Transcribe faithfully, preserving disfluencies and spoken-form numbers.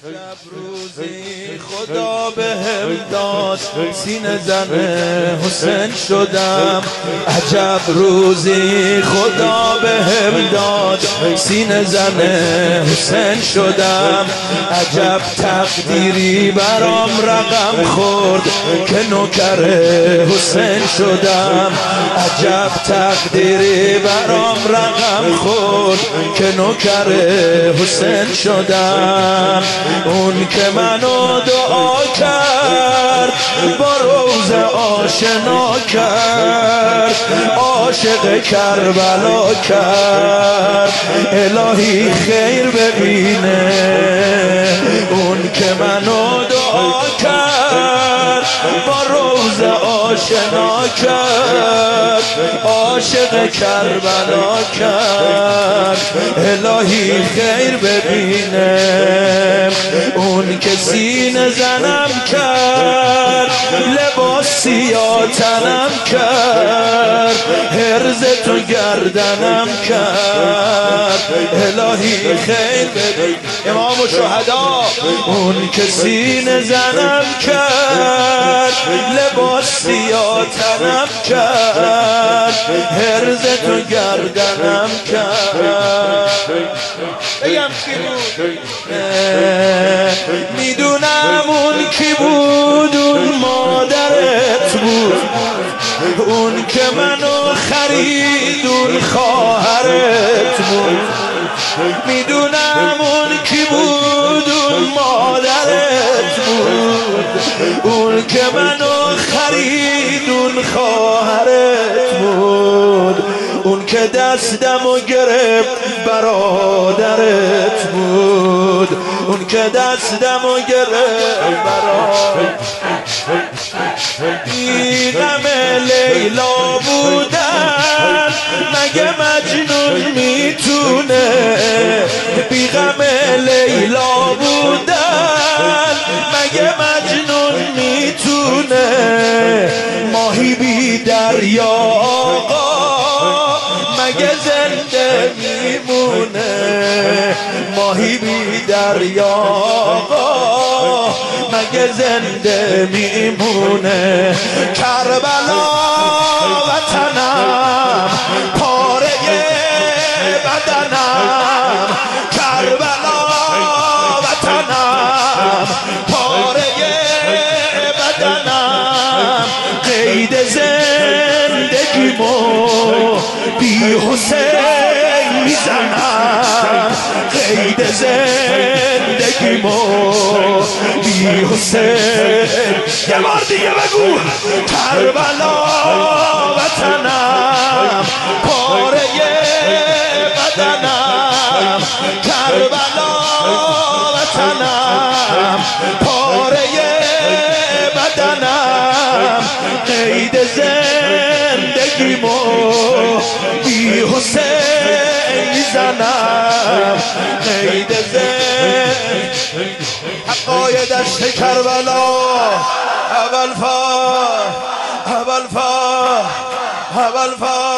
عجب روزی خدا بهم داد، سینه زن حسین شدم. عجب روزی خدا بهم داد، سینه زن حسین شدم. عجب تقدیری برام رقم خورد که نوکر حسین شدم. عجب تقدیری برام رقم خورد که نوکر حسین شدم. اون که منو دعا کرد با روزه آشنا کرد، عاشق کربلا کرد الهی خیر ببینه. اون که منو دعا کرد با روزه آشنا کرد، عاشق کربلا کرد الهی خیر ببینه. اون که سینه زنم کرد، لباس سیاه تنم کرد، هرز تو گردنم کرد الهی خیر ببین. امام و شهدا. اون که سینه زنم کرد، لباس سیاه تنم کرد، هرز تو گردنم کرد. بگم کی بود؟ میدونم اون کی بود، اون مادرت بود. اون که منو خرید، اون خواهرت بود. میدونم اون کی بود، اون مادرت بود. اون که منو خرید، اون خواهرت بود. اون که دستمو گرفت برادرت بود. اون که دستمو گرفت برادرت. بیغم لیلا بودن مگه مجنون میتونه؟ بیغم لیلا بودن مگه مجنون میتونه؟ ماهی بی دریا آقا مگه زنده میمونه؟ ماهی بی دریا آقا مگه زنده میمونه؟ کربلا وطنم، پاره بدنم. کربلا وطنم، پاره بدنم. قید زندگیمو بی حسین میزنم. قید زندگیمو بی حسین. یه بار دیگه بگو. کربلا وطنم، پاره بدنم. کربلا وطنم، پاره بدنم. قید زندگیمو بی حسین میزنم. قید زندگیمو. حقای دشت کربلا. اول فا اول فا اول فا